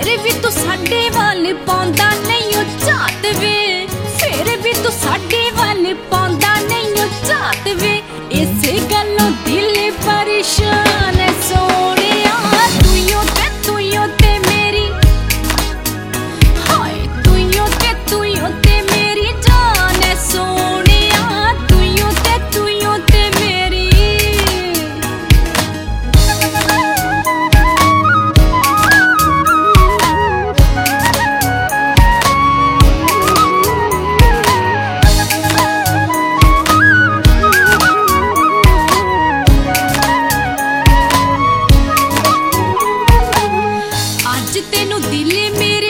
फिर भी तू साडे वाल पाउंदा नहीं ओ झात वे, फिर भी तू साडे वाल पाउंदा नहीं ओ झात वे। इस गल्लों दिल परेशान है सोनिया, तुइयों ते मेरी, हाय तुइयों ते मेरी जान है सोनिया, तुइयों ते मेरी। आज तेनू दिल मेरे